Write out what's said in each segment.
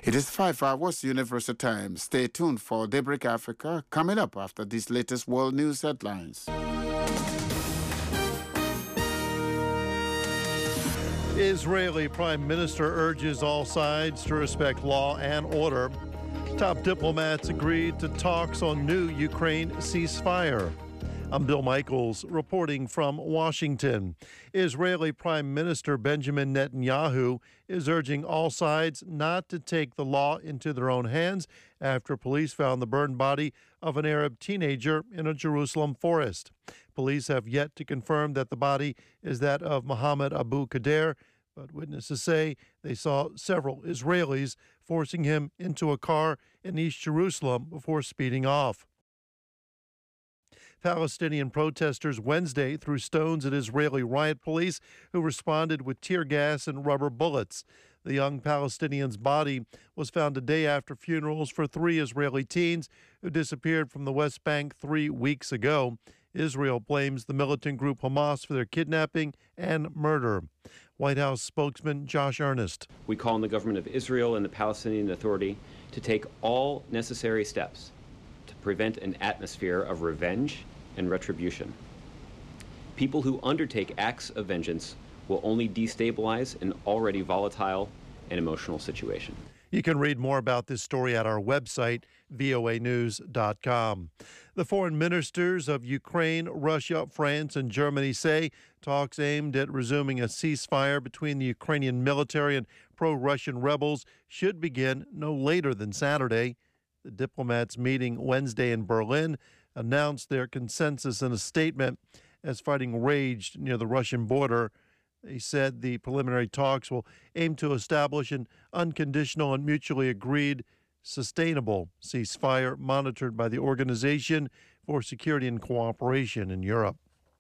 It is 5 hours Universal Time. Stay tuned for Daybreak Africa coming up after these latest world news headlines. Israeli Prime Minister urges all sides to respect law and order. Top diplomats agreed to talks on new Ukraine ceasefire. I'm Bill Michaels reporting from Washington. Israeli Prime Minister Benjamin Netanyahu is urging all sides not to take the law into their own hands after police found the burned body of an Arab teenager in a Jerusalem forest. Police have yet to confirm that the body is that of Mohammed Abu Kader, but witnesses say they saw several Israelis forcing him into a car in East Jerusalem before speeding off. Palestinian protesters Wednesday threw stones at Israeli riot police who responded with tear gas and rubber bullets. The young Palestinian's body was found a day after funerals for 3 Israeli teens who disappeared from the West Bank 3 weeks ago. Israel blames the militant group Hamas for their kidnapping and murder. White House spokesman Josh Earnest. We call on the government of Israel and the Palestinian Authority to take all necessary steps to prevent an atmosphere of revenge and retribution. People who undertake acts of vengeance will only destabilize an already volatile and emotional situation. You can read more about this story at our website, voanews.com. The foreign ministers of Ukraine, Russia, France, and Germany say talks aimed at resuming a ceasefire between the Ukrainian military and pro-Russian rebels should begin no later than Saturday. The diplomats meeting Wednesday in Berlin announced their consensus in a statement as fighting raged near the Russian border. They said the preliminary talks will aim to establish an unconditional and mutually agreed sustainable ceasefire monitored by the Organization for Security and Cooperation in Europe.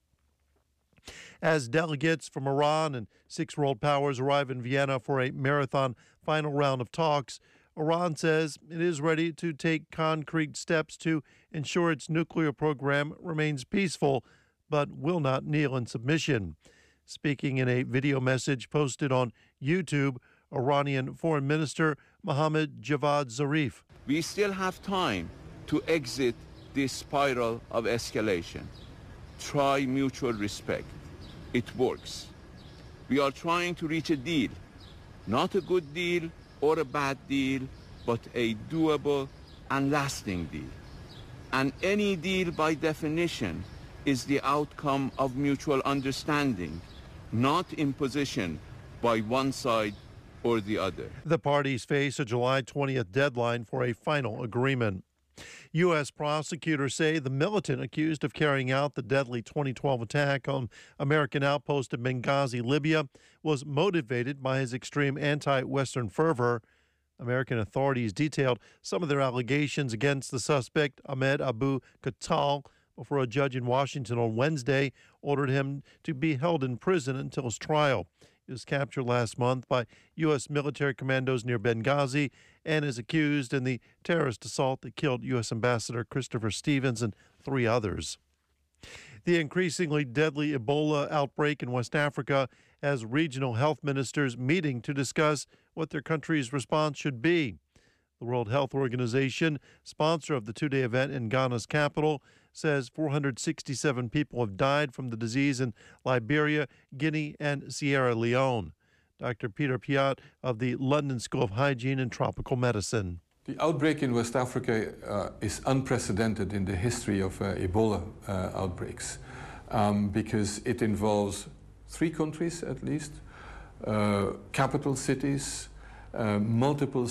As delegates from Iran and 6 world powers arrive in Vienna for a marathon final round of talks, Iran says it is ready to take concrete steps to ensure its nuclear program remains peaceful, but will not kneel in submission. Speaking in a video message posted on YouTube, Iranian Foreign Minister Mohammad Javad Zarif. We still have time to exit this spiral of escalation. Try mutual respect. It works. We are trying to reach a deal, not a good deal or a bad deal, but a doable and lasting deal. And any deal by definition is the outcome of mutual understanding, not imposition by one side or the other. The parties face a July 20th deadline for a final agreement. U.S. prosecutors say the militant accused of carrying out the deadly 2012 attack on American outpost in Benghazi, Libya, was motivated by his extreme anti-Western fervor. American authorities detailed some of their allegations against the suspect, Ahmed Abu Khattal, before a judge in Washington on Wednesday ordered him to be held in prison until his trial. He was captured last month by U.S. military commandos near Benghazi and is accused in the terrorist assault that killed U.S. Ambassador Christopher Stevens and 3 others. The increasingly deadly Ebola outbreak in West Africa has regional health ministers meeting to discuss what their country's response should be. The World Health Organization, sponsor of the 2-day event in Ghana's capital, says 467 people have died from the disease in Liberia, Guinea, and Sierra Leone. Dr. Peter Piot of the London School of Hygiene and Tropical Medicine. The outbreak in West Africa is unprecedented in the history of Ebola outbreaks because it involves 3 countries at least, capital cities, multiple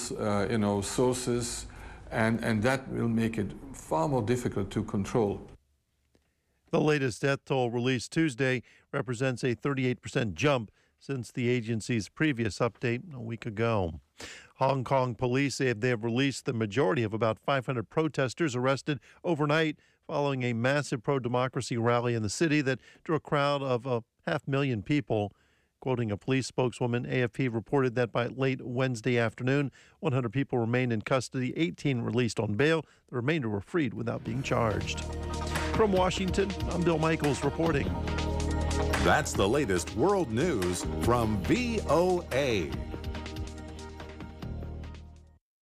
sources, and that will make it far more difficult to control. The latest death toll released Tuesday represents a 38% jump since the agency's previous update a week ago. Hong Kong police say they have released the majority of about 500 protesters arrested overnight following a massive pro-democracy rally in the city that drew a crowd of 500,000 people. Quoting a police spokeswoman, AFP reported that by late Wednesday afternoon, 100 people remained in custody, 18 released on bail. The remainder were freed without being charged. From Washington, I'm Bill Michaels reporting. That's the latest world news from VOA.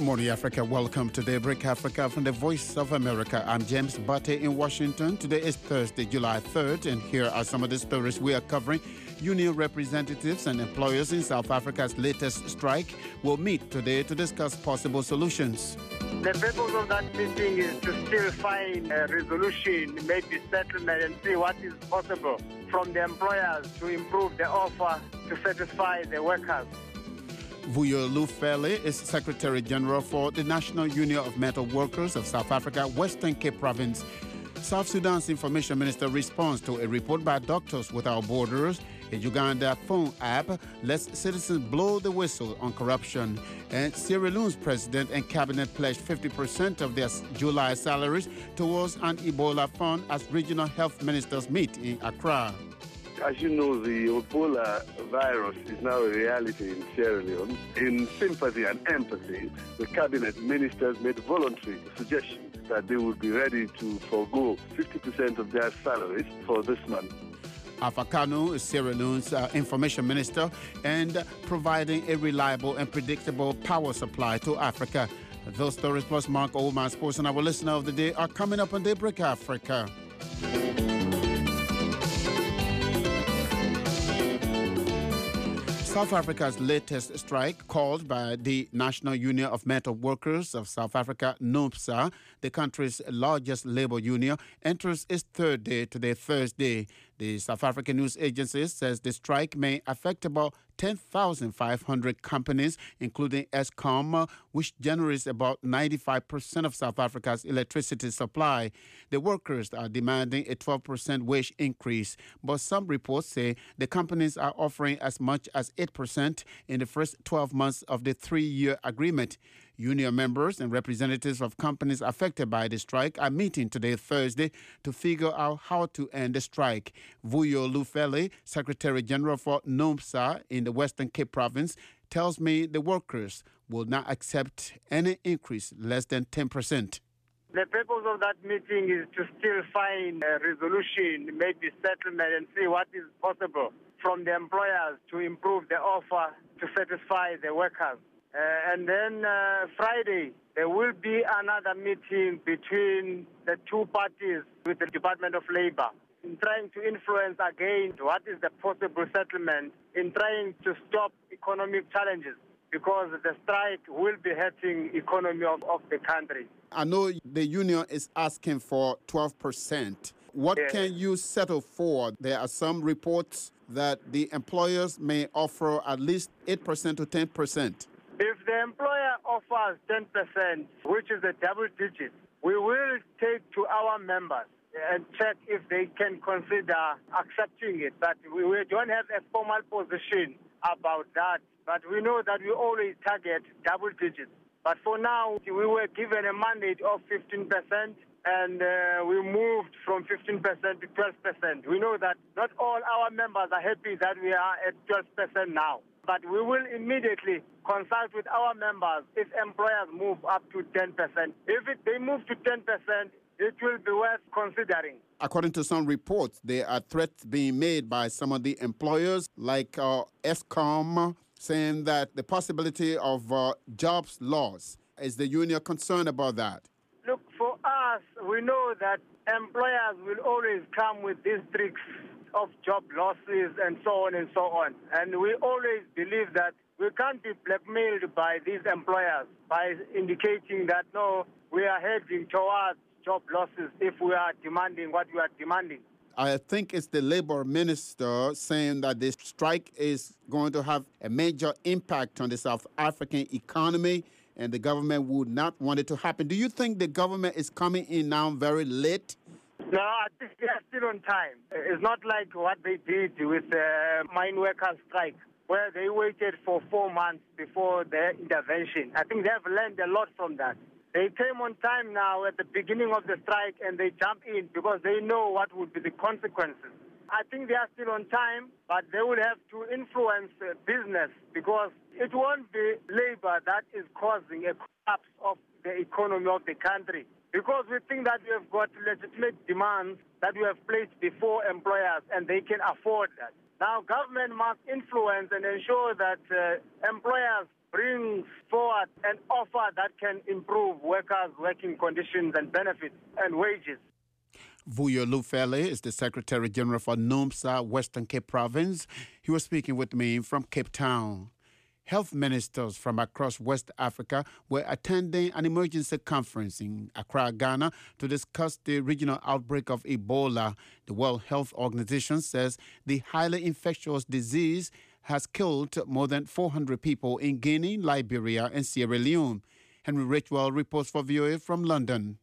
Good morning, Africa. Welcome to Daybreak Africa from the Voice of America. I'm James Bate in Washington. Today is Thursday, July 3rd, and here are some of the stories we are covering. Union representatives and employers in South Africa's latest strike will meet today to discuss possible solutions. The purpose of that meeting is to still find a resolution, maybe settlement, and see what is possible from the employers to improve the offer to satisfy the workers. Vuyo Lufele is Secretary General for the National Union of Metal Workers of South Africa, Western Cape Province. South Sudan's Information Minister responds to a report by Doctors Without Borders. A Uganda phone app lets citizens blow the whistle on corruption. And Sierra Leone's president and cabinet pledged 50% of their July salaries towards an Ebola fund as regional health ministers meet in Accra. As you know, the Ebola virus is now a reality in Sierra Leone. In sympathy and empathy, the cabinet ministers made voluntary suggestions that they would be ready to forego 50% of their salaries for this month. Alpha Kanu is Sierra Leone's information minister and providing a reliable and predictable power supply to Africa. Those stories plus Mark Oldman Sports and our listener of the day are coming up on Daybreak Africa. South Africa's latest strike, called by the National Union of Metal Workers of South Africa, NUMSA, the country's largest labor union, enters its third day today, Thursday. The South African news agency says the strike may affect about 10,500 companies, including Eskom, which generates about 95% of South Africa's electricity supply. The workers are demanding a 12% wage increase, but some reports say the companies are offering as much as 8% in the first 12 months of the 3-year agreement. Union members and representatives of companies affected by the strike are meeting today, Thursday, to figure out how to end the strike. Vuyo Lufele, Secretary General for NUMSA in the Western Cape Province, tells me the workers will not accept any increase less than 10%. The purpose of that meeting is to still find a resolution, maybe settlement, and see what is possible from the employers to improve the offer to satisfy the workers. And then Friday, there will be another meeting between the two parties with the Department of Labor in trying to influence again what is the possible settlement in trying to stop economic challenges, because the strike will be hurting economy of the country. I know the union is asking for 12%. What can you settle for? There are some reports that the employers may offer at least 8% to 10%. If the employer offers 10%, which is a double digit, we will take to our members and check if they can consider accepting it. But we don't have a formal position about that. But we know that we always target double digits. But for now, we were given a mandate of 15%, and we moved from 15% to 12%. We know that not all our members are happy that we are at 12% now. But we will immediately consult with our members if employers move up to 10%. If they move to 10%, it will be worth considering. According to some reports, there are threats being made by some of the employers, like Eskom, saying that the possibility of jobs loss. Is the union concerned about that? Look, for us, we know that employers will always come with these tricks of job losses and so on and so on. And we always believe that we can't be blackmailed by these employers by indicating that, no, we are heading towards job losses if we are demanding what we are demanding. I think it's the labor minister saying that this strike is going to have a major impact on the South African economy, and the government would not want it to happen. Do you think the government is coming in now very late? No, I think they are still on time. It's not like what they did with the mine workers' strike, where they waited for 4 months before their intervention. I think they have learned a lot from that. They came on time now at the beginning of the strike, and they jumped in because they know what would be the consequences. I think they are still on time, but they will have to influence business, because it won't be labor that is causing a collapse of the economy of the country. because we think that we have got legitimate demands that we have placed before employers and they can afford that. Now, government must influence and ensure that employers bring forward an offer that can improve workers' working conditions and benefits and wages. Vuyo Lufele is the Secretary General for NUMSA, Western Cape Province. He was speaking with me from Cape Town. Health ministers from across West Africa were attending an emergency conference in Accra, Ghana, to discuss the regional outbreak of Ebola. The World Health Organization says the highly infectious disease has killed more than 400 people in Guinea, Liberia, and Sierra Leone. Henry Richwell reports for VOA from London.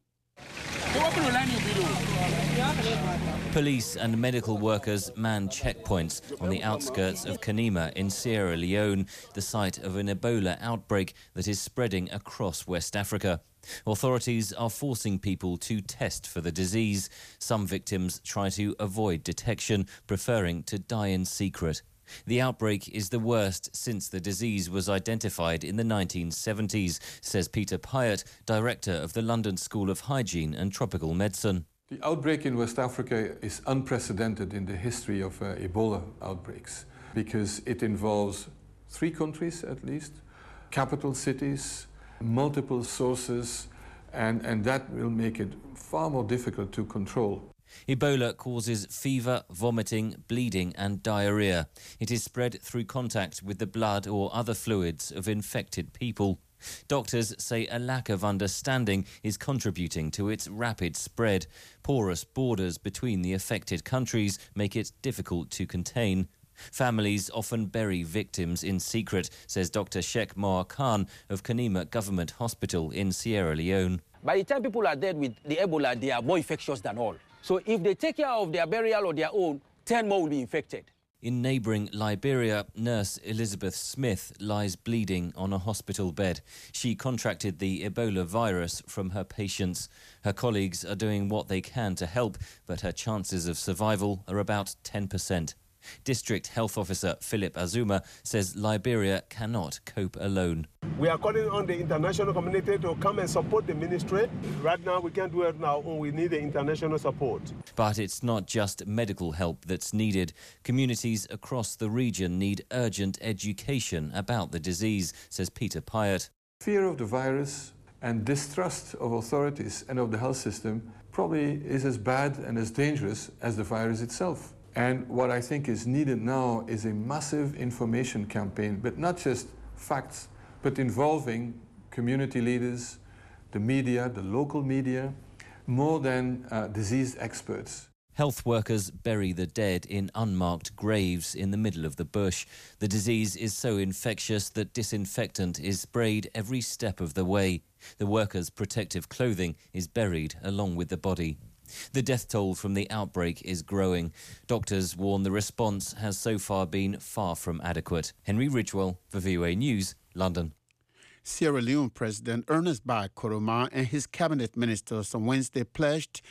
Police and medical workers man checkpoints on the outskirts of Kanema in Sierra Leone, the site of an Ebola outbreak that is spreading across West Africa. Authorities are forcing people to test for the disease. Some victims try to avoid detection, preferring to die in secret. The outbreak is the worst since the disease was identified in the 1970s, says Peter Pyatt, director of the London School of Hygiene and Tropical Medicine. The outbreak in West Africa is unprecedented in the history of Ebola outbreaks because it involves 3 countries at least, capital cities, multiple sources, and that will make it far more difficult to control. Ebola causes fever, vomiting, bleeding and diarrhea. It is spread through contact with the blood or other fluids of infected people. Doctors say a lack of understanding is contributing to its rapid spread. Porous borders between the affected countries make it difficult to contain. Families often bury victims in secret, says Dr. Sheikh Moa Khan of Kanema Government Hospital in Sierra Leone. By the time people are dead with the Ebola, they are more infectious than all. So if they take care of their burial or their own, 10 more will be infected. In neighbouring Liberia, nurse Elizabeth Smith lies bleeding on a hospital bed. She contracted the Ebola virus from her patients. Her colleagues are doing what they can to help, but her chances of survival are about 10%. District Health Officer Philip Azuma says Liberia cannot cope alone. We are calling on the international community to come and support the ministry. Right now, we can't do it now. We need the international support. But it's not just medical help that's needed. Communities across the region need urgent education about the disease, says Peter Pyatt. Fear of the virus and distrust of authorities and of the health system probably is as bad and as dangerous as the virus itself. And what I think is needed now is a massive information campaign, but not just facts, but involving community leaders, the media, the local media, more than disease experts. Health workers bury the dead in unmarked graves in the middle of the bush. The disease is so infectious that disinfectant is sprayed every step of the way. The workers' protective clothing is buried along with the body. The death toll from the outbreak is growing. Doctors warn the response has so far been far from adequate. Henry Ridgewell for VOA News, London. Sierra Leone President Ernest Bai Koroma and his cabinet ministers on Wednesday pledged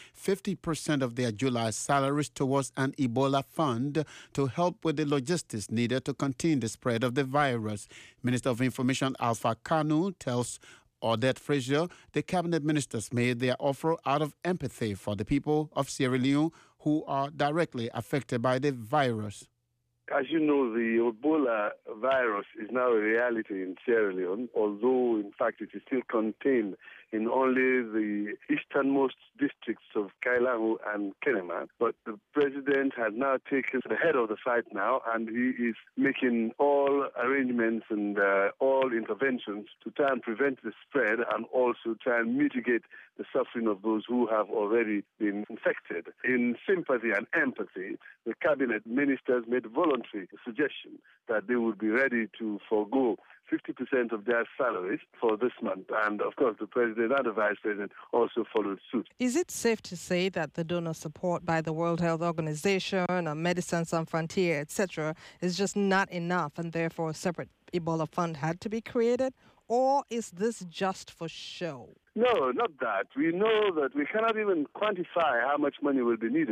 50% of their July salaries towards an Ebola fund to help with the logistics needed to contain the spread of the virus. Minister of Information Alpha Kanu tells Odette Frazier the cabinet ministers made their offer out of empathy for the people of Sierra Leone who are directly affected by the virus. As you know, the Ebola virus is now a reality in Sierra Leone, although, in fact, it is still contained in only the easternmost districts of Kailahu and Kenema. But the president has now taken the head of the fight now, and he is making all arrangements and all interventions to try and prevent the spread and also try and mitigate the suffering of those who have already been infected. In sympathy and empathy, the cabinet ministers made voluntary suggestion that they would be ready to forego 50% of their salaries for this month. And, of course, the president and the vice president also followed suit. Is it safe to say that the donor support by the World Health Organization, Médecins Sans Frontières, etc., is just not enough and therefore a separate Ebola fund had to be created? Or is this just for show? No, not that. We know that we cannot even quantify how much money will be needed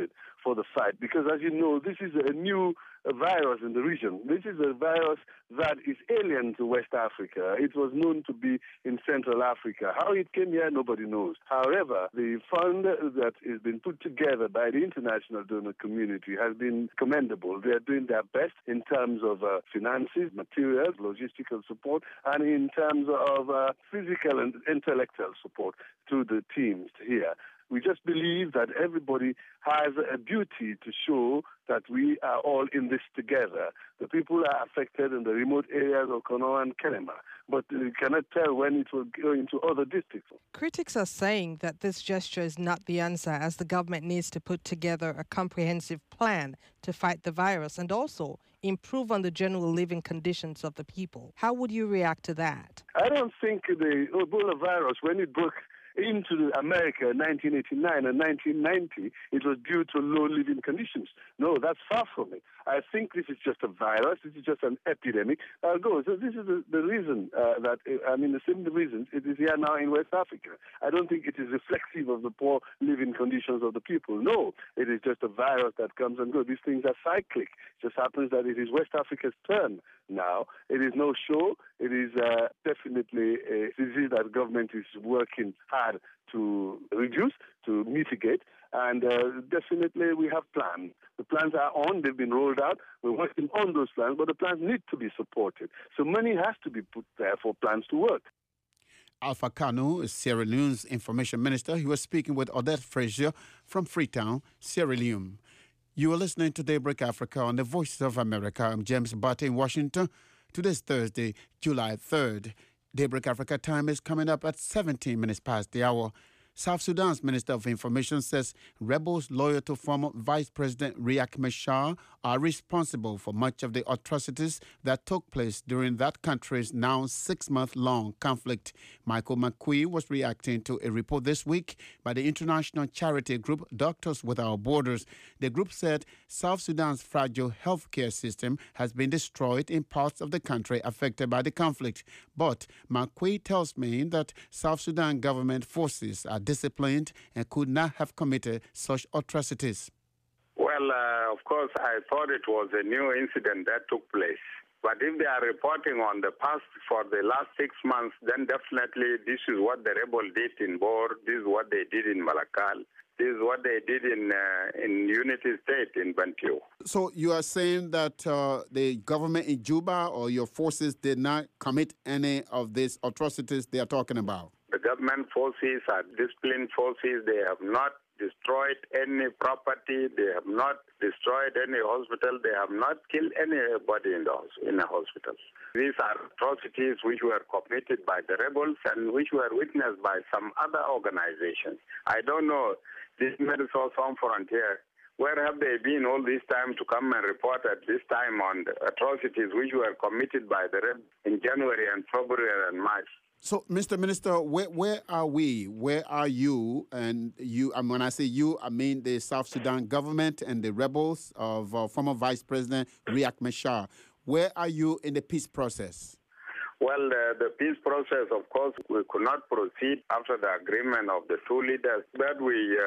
for the fight, because as you know, this is a new virus in the region. This is a virus that is alien to West Africa. It was known to be in Central Africa. How it came here, nobody knows. However, the fund that has been put together by the international donor community has been commendable. They are doing their best in terms of finances, materials, logistical support, and in terms of physical and intellectual support to the teams here. We just believe that everybody has a duty to show that we are all in this together. The people are affected in the remote areas of Konoha and Kenema, but we cannot tell when it will go into other districts. Critics are saying that this gesture is not the answer, as the government needs to put together a comprehensive plan to fight the virus and also improve on the general living conditions of the people. How would you react to that? I don't think the Ebola virus, when it broke into America in 1989 and 1990, it was due to low living conditions. No, that's far from it. I think this is just a virus. This is just an epidemic. So this is the reason the same reasons it is here now in West Africa. I don't think it is reflexive of the poor living conditions of the people. No, it is just a virus that comes and goes. These things are cyclic. It just happens that it is West Africa's turn now. It is no show. It is definitely a disease that government is working hard to reduce, to mitigate, and definitely we have plans. The plans are on, they've been rolled out, we're working on those plans, but the plans need to be supported. So money has to be put there for plans to work. Alpha Kanu is Sierra Leone's information minister. He was speaking with Odette Frazier from Freetown, Sierra Leone. You are listening to Daybreak Africa on the Voices of America. I'm James Butte in Washington. Today's Thursday, July 3rd. Daybreak Africa time is coming up at 17 minutes past the hour. South Sudan's Minister of Information says rebels loyal to former Vice President Riek Machar are responsible for much of the atrocities that took place during that country's now 6-month-long conflict. Michael McQueen was reacting to a report this week by the international charity group Doctors Without Borders. The group said South Sudan's fragile healthcare system has been destroyed in parts of the country affected by the conflict. But McQueen tells me that South Sudan government forces are disciplined and could not have committed such atrocities. Well, of course, I thought it was a new incident that took place. But if they are reporting on the past for the last 6 months, then definitely this is what the rebel did in Bor, this is what they did in Malakal, this is what they did in Unity State in Bantu. So you are saying that the government in Juba or your forces did not commit any of these atrocities they are talking about? The government forces are disciplined forces. They have not destroyed any property. They have not destroyed any hospital. They have not killed anybody in a hospital. These are atrocities which were committed by the rebels and which were witnessed by some other organizations. I don't know, this Medicine Sans Frontier, where have they been all this time to come and report at this time on the atrocities which were committed by the rebels in January and February and March? So, Mr. Minister, where are we? Where are you? And you, and when I say you, I mean the South Sudan government and the rebels of former Vice President Riek Machar. Where are you in the peace process? Well, the peace process, of course, we could not proceed after the agreement of the two leaders, but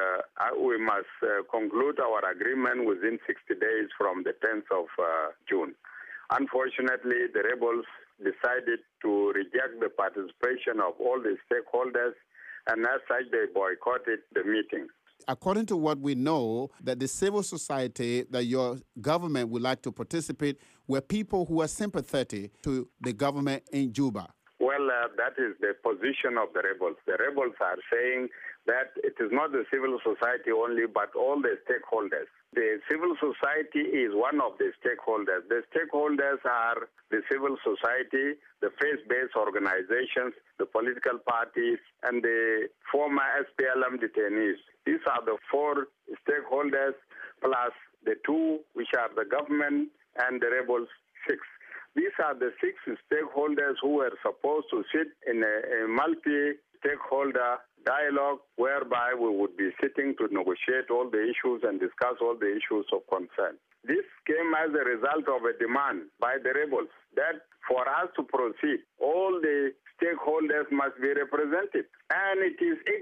we must conclude our agreement within 60 days from the 10th of June. Unfortunately, the rebels decided to reject the participation of all the stakeholders, and as such, they boycotted the meeting. According to what we know, that the civil society that your government would like to participate were people who are sympathetic to the government in Juba. Well, that is the position of the rebels. The rebels are saying that it is not the civil society only, but all the stakeholders. The civil society is one of the stakeholders. The stakeholders are the civil society, the faith-based organizations, the political parties, and the former SPLM detainees. These are the 4 stakeholders, plus the 2, which are the government, and the rebels, 6. These are the 6 stakeholders who were supposed to sit in a multi-stakeholder dialogue whereby we would be sitting to negotiate all the issues and discuss all the issues of concern. This came as a result of a demand by the rebels that for us to proceed, all the stakeholders must be represented. And it is IGAD,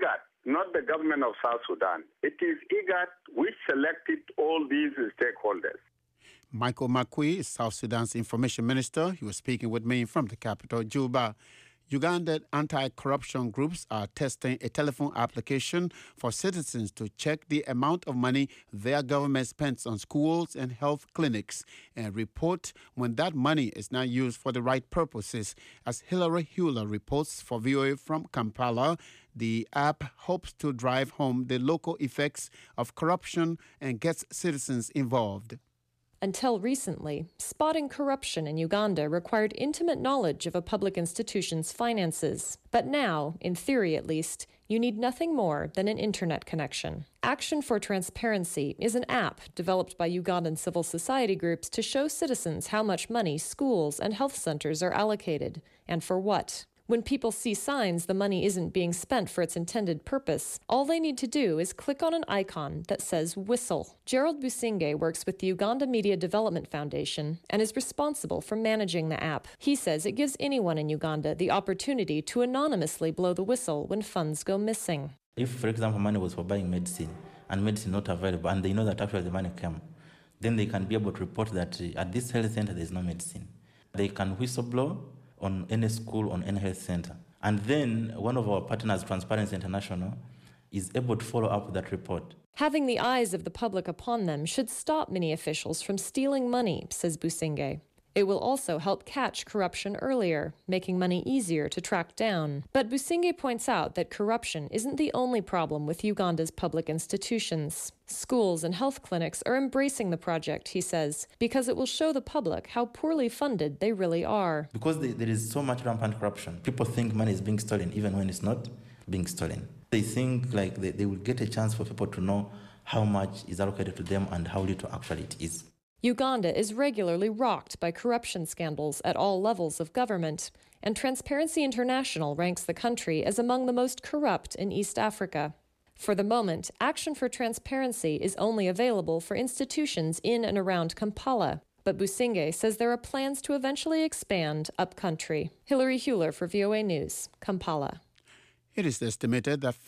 not the government of South Sudan. It is IGAD which selected all these stakeholders. Michael Makui is South Sudan's information minister. He was speaking with me from the capital, Juba. Ugandan anti-corruption groups are testing a telephone application for citizens to check the amount of money their government spends on schools and health clinics and report when that money is not used for the right purposes. As Hilary Hewler reports for VOA from Kampala, the app hopes to drive home the local effects of corruption and gets citizens involved. Until recently, spotting corruption in Uganda required intimate knowledge of a public institution's finances. But now, in theory at least, you need nothing more than an internet connection. Action for Transparency is an app developed by Ugandan civil society groups to show citizens how much money schools and health centers are allocated, and for what. When people see signs the money isn't being spent for its intended purpose, all they need to do is click on an icon that says Whistle. Gerald Businge works with the Uganda Media Development Foundation and is responsible for managing the app. He says it gives anyone in Uganda the opportunity to anonymously blow the whistle when funds go missing. If, for example, money was for buying medicine and medicine not available and they know that actually the money came, then they can be able to report that at this health center there is no medicine. They can whistleblow on any school, on any health center. And then one of our partners, Transparency International, is able to follow up with that report. Having the eyes of the public upon them should stop many officials from stealing money, says Businge. It will also help catch corruption earlier, making money easier to track down. But Businge points out that corruption isn't the only problem with Uganda's public institutions. Schools and health clinics are embracing the project, he says, because it will show the public how poorly funded they really are. Because there is so much rampant corruption, people think money is being stolen even when it's not being stolen. They think like they will get a chance for people to know how much is allocated to them and how little actually it is. Uganda is regularly rocked by corruption scandals at all levels of government, and Transparency International ranks the country as among the most corrupt in East Africa. For the moment, Action for Transparency is only available for institutions in and around Kampala, but Businge says there are plans to eventually expand upcountry. Hilary Hewler for VOA News, Kampala. It is estimated that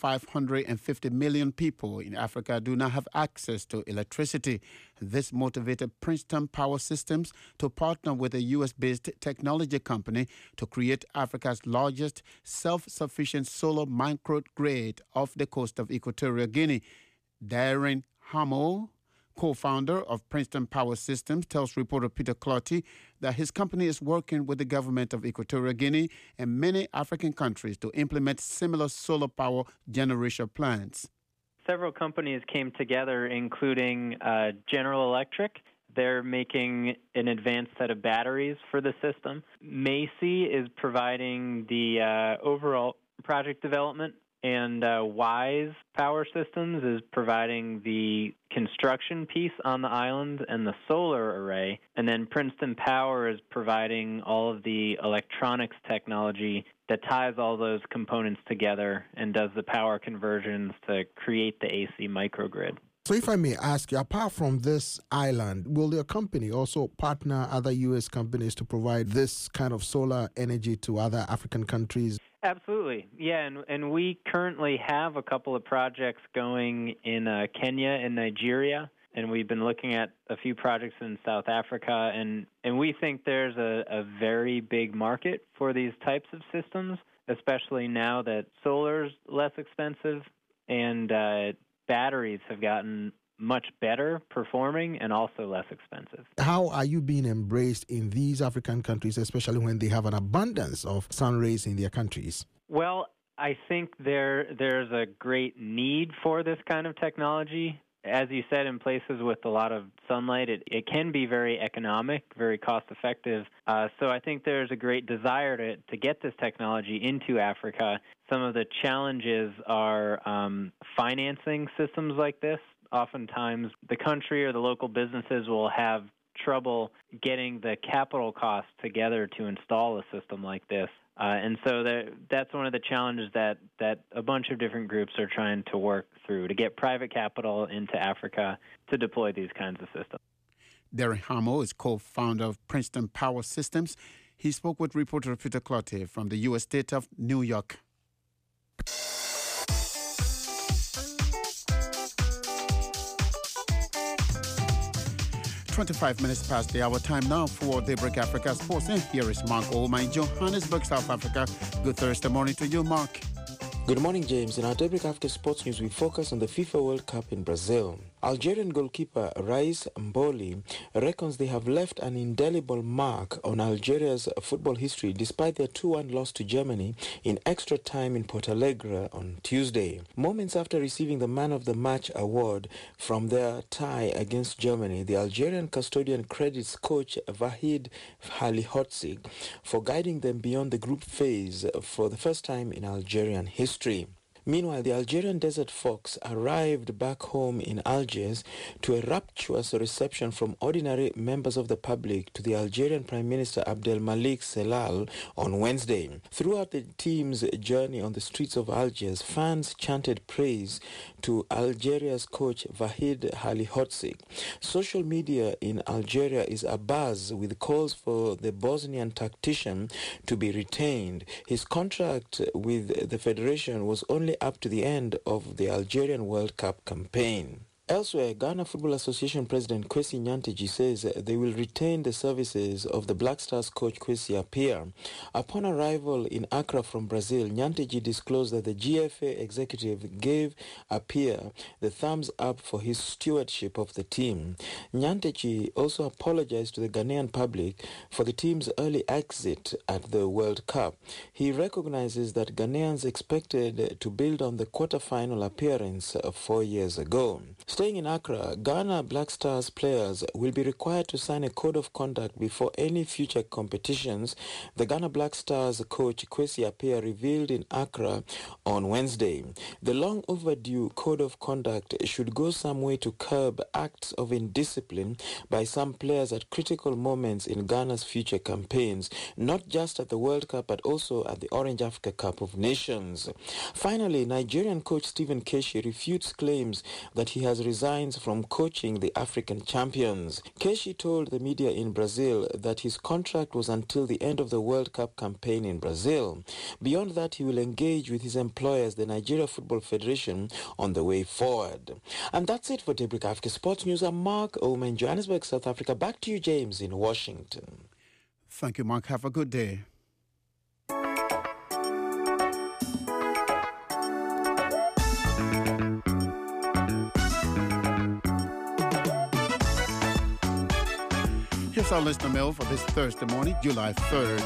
550 million people in Africa do not have access to electricity. This motivated Princeton Power Systems to partner with a U.S.-based technology company to create Africa's largest self-sufficient solar microgrid off the coast of Equatorial Guinea. Darren Hamo, co-founder of Princeton Power Systems, tells reporter Peter Clotty that his company is working with the government of Equatorial Guinea and many African countries to implement similar solar power generation plants. Several companies came together, including General Electric. They're making an advanced set of batteries for the system. Macy is providing the overall project development, and Wise Power Systems is providing the construction piece on the island and the solar array. And then Princeton Power is providing all of the electronics technology that ties all those components together and does the power conversions to create the AC microgrid. So if I may ask you, apart from this island, will your company also partner other U.S. companies to provide this kind of solar energy to other African countries? Absolutely. Yeah, and we currently have a couple of projects going in Kenya and Nigeria, and we've been looking at a few projects in South Africa, and we think there's a very big market for these types of systems, especially now that solar's less expensive and batteries have gotten much better performing and also less expensive. How are you being embraced in these African countries, especially when they have an abundance of sun rays in their countries? Well, I think there's a great need for this kind of technology. As you said, in places with a lot of sunlight, it can be very economic, very cost-effective. So I think there's a great desire to get this technology into Africa. Some of the challenges are financing systems like this. Oftentimes, the country or the local businesses will have trouble getting the capital costs together to install a system like this. And so that's one of the challenges that a bunch of different groups are trying to work through, to get private capital into Africa to deploy these kinds of systems. Darren Hamo is co-founder of Princeton Power Systems. He spoke with reporter Peter Clotty from the U.S. state of New York. 25 minutes past the hour. Time now for Daybreak Africa Sports. And here is Mark Olma in Johannesburg, South Africa. Good Thursday morning to you, Mark. Good morning, James. In our Daybreak Africa Sports News, we focus on the FIFA World Cup in Brazil. Algerian goalkeeper Rais Mboli reckons they have left an indelible mark on Algeria's football history despite their 2-1 loss to Germany in extra time in Porto Alegre on Tuesday. Moments after receiving the Man of the Match award from their tie against Germany, the Algerian custodian credits coach Vahid Halilhodzic for guiding them beyond the group phase for the first time in Algerian history. Meanwhile, the Algerian Desert Fox arrived back home in Algiers to a rapturous reception from ordinary members of the public to the Algerian Prime Minister Abdelmalek Sellal on Wednesday. Throughout the team's journey on the streets of Algiers, fans chanted praise to Algeria's coach Vahid Halilhodzic. Social media in Algeria is abuzz with calls for the Bosnian tactician to be retained. His contract with the federation was only up to the end of the Algerian World Cup campaign. Elsewhere, Ghana Football Association President Kwesi Nyanteji says they will retain the services of the Black Stars coach Kwesi Appiah. Upon arrival in Accra from Brazil, Nyanteji disclosed that the GFA executive gave Appiah the thumbs up for his stewardship of the team. Nyanteji also apologized to the Ghanaian public for the team's early exit at the World Cup. He recognizes that Ghanaians expected to build on the quarter-final appearance 4 years ago. Staying in Accra, Ghana Black Stars players will be required to sign a code of conduct before any future competitions, the Ghana Black Stars coach Kwesi Appiah revealed in Accra on Wednesday. The long overdue code of conduct should go some way to curb acts of indiscipline by some players at critical moments in Ghana's future campaigns, not just at the World Cup but also at the Orange Africa Cup of Nations. Finally, Nigerian coach Stephen Keshi refutes claims that he has resigns from coaching the African champions. Keshi told the media in Brazil that his contract was until the end of the World Cup campaign in Brazil. Beyond that, he will engage with his employers, the Nigeria Football Federation, on the way forward. And that's it for Daybreak Africa Sports News. I'm Mark Oman in Johannesburg, South Africa. Back to you, James, in Washington. Thank you, Mark. Have a good day. Here's our listener mail for this Thursday morning, July 3rd.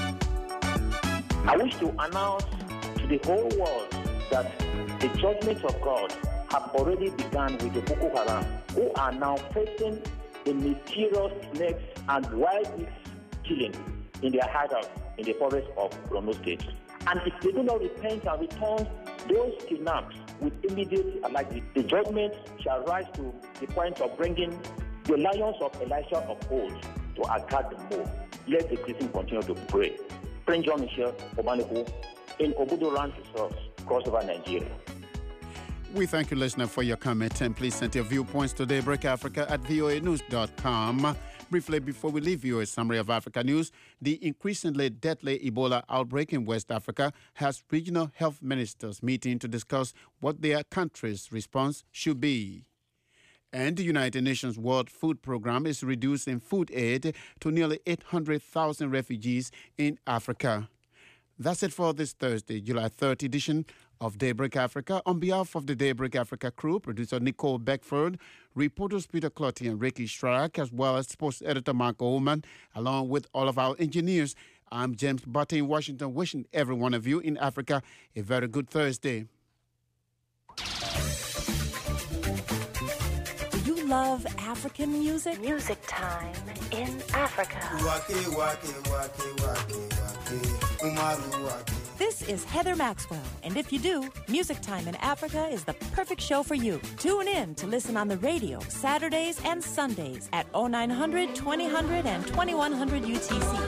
I wish to announce to the whole world that the judgment of God have already begun with the Boko Haram, who are now facing the mysterious snakes and wild beasts killing in their hideout in the forest of Borno State. And if they do not repent and return those kidnapped with immediate alignment, the judgment shall rise to the point of bringing the lions of Elisha of old to attack them more. Let the Christians continue to pray. Prince John Michel Obaneko in Obudu Ranch Resorts, crossover Nigeria. We thank you, listener, for your comment, and please send your viewpoints to Daybreak Africa at voanews.com. Briefly, before we leave you, a summary of Africa news. The increasingly deadly Ebola outbreak in West Africa has regional health ministers meeting to discuss what their country's response should be. And the United Nations World Food Programme is reducing food aid to nearly 800,000 refugees in Africa. That's it for this Thursday, July 3rd edition of Daybreak Africa. On behalf of the Daybreak Africa crew, producer Nicole Beckford, reporters Peter Clotty and Ricky Strack, as well as sports editor Mark Ullman, along with all of our engineers, I'm James Butte in Washington, wishing every one of you in Africa a very good Thursday. Love African music? Music Time in Africa. This is Heather Maxwell, and if you do, Music Time in Africa is the perfect show for you. Tune in to listen on the radio Saturdays and Sundays at 0900, 2000, and 2100 UTC.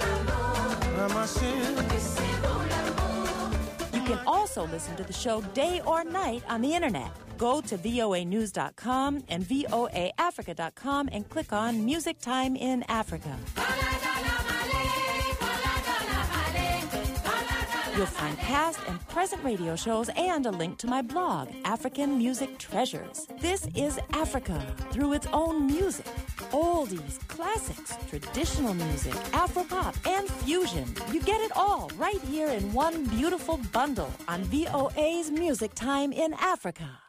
You can also listen to the show day or night on the internet. Go to voanews.com and voaafrica.com and click on Music Time in Africa. You'll find past and present radio shows and a link to my blog, African Music Treasures. This is Africa through its own music. oldies, classics, traditional music, Afropop, and fusion. You get it all right here in one beautiful bundle on VOA's Music Time in Africa.